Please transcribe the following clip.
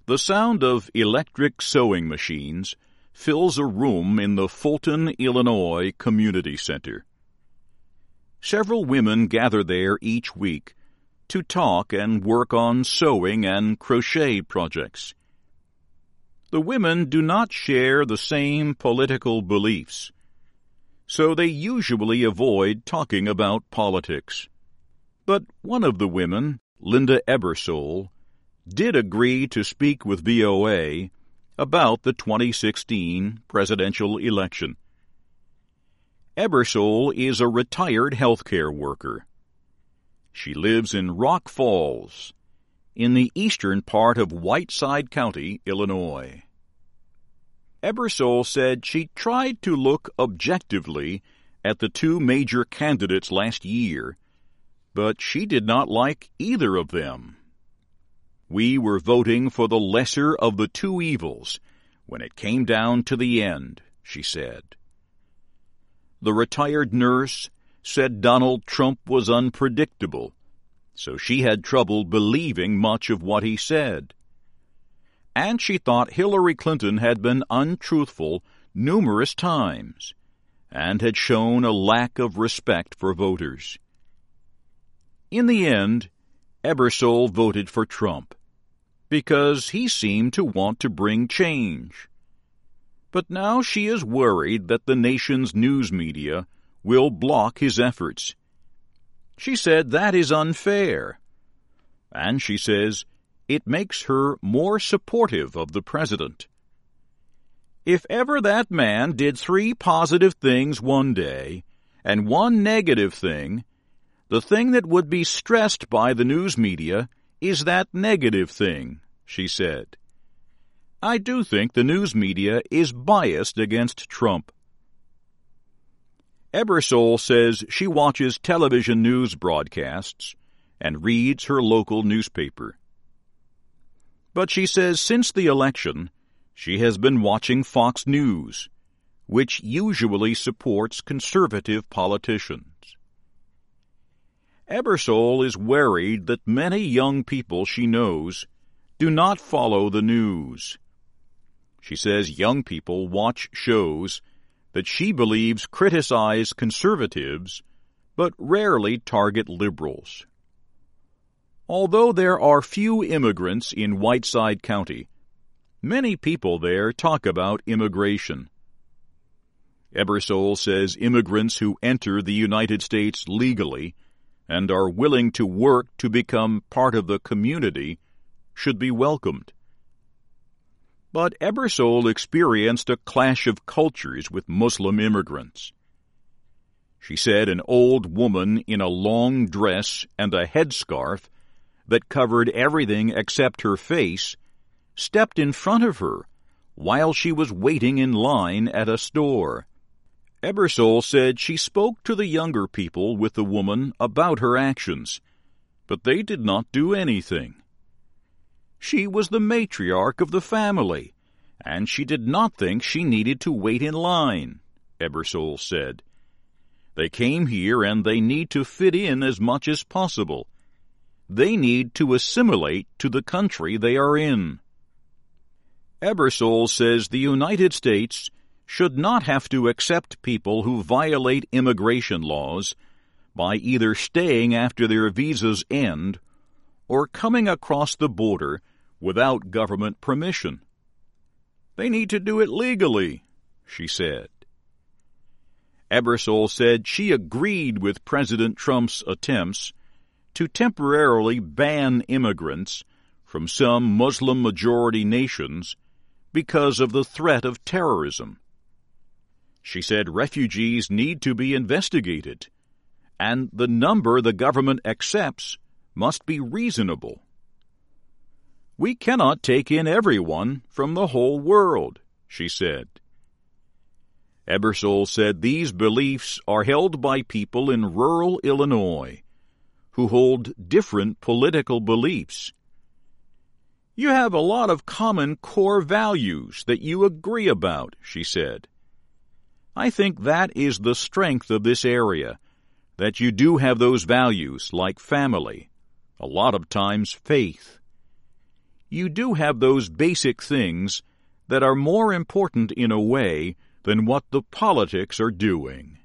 The sound of electric sewing machines fills a room in the Fulton, Illinois Community Center. Several women gather there each week to talk and work on sewing and crochet projects. The women do not share the same political beliefs, so they usually avoid talking about politics. But one of the women, Linda Ebersole, did agree to speak with VOA about the 2016 presidential election. Ebersole is a retired healthcare worker. She lives in Rock Falls, in the eastern part of Whiteside County, Illinois. Ebersole said she tried to look objectively at the two major candidates last year, but she did not like either of them. We were voting for the lesser of the two evils when it came down to the end, she said. The retired nurse said Donald Trump was unpredictable, so she had trouble believing much of what he said. And she thought Hillary Clinton had been untruthful numerous times and had shown a lack of respect for voters. In the end, Ebersole voted for Trump because he seemed to want to bring change. But now she is worried that the nation's news media will block his efforts. She said that is unfair, and she says it makes her more supportive of the president. If ever that man did 3 positive things one day and 1 negative thing, the thing that would be stressed by the news media is that negative thing, she said. I do think the news media is biased against Trump. Ebersole says she watches television news broadcasts and reads her local newspaper. But she says since the election, she has been watching Fox News, which usually supports conservative politicians. Ebersole is worried that many young people she knows do not follow the news. She says young people watch shows that she believes criticize conservatives, but rarely target liberals. Although there are few immigrants in Whiteside County, many people there talk about immigration. Ebersole says immigrants who enter the United States legally and are willing to work to become part of the community should be welcomed. But Ebersole experienced a clash of cultures with Muslim immigrants. She said an old woman in a long dress and a headscarf that covered everything except her face stepped in front of her while she was waiting in line at a store. Ebersole said she spoke to the younger people with the woman about her actions, but they did not do anything. She was the matriarch of the family, and she did not think she needed to wait in line, Ebersole said. They came here and they need to fit in as much as possible. They need to assimilate to the country they are in. Ebersole says the United States should not have to accept people who violate immigration laws by either staying after their visas end or coming across the border without government permission. They need to do it legally, she said. Ebersole said she agreed with President Trump's attempts to temporarily ban immigrants from some Muslim-majority nations because of the threat of terrorism. She said refugees need to be investigated, and the number the government accepts must be reasonable. We cannot take in everyone from the whole world, she said. Ebersole said these beliefs are held by people in rural Illinois who hold different political beliefs. You have a lot of common core values that you agree about, she said. I think that is the strength of this area, that you do have those values like family, a lot of times faith. you do have those basic things that are more important in a way than what the politics are doing.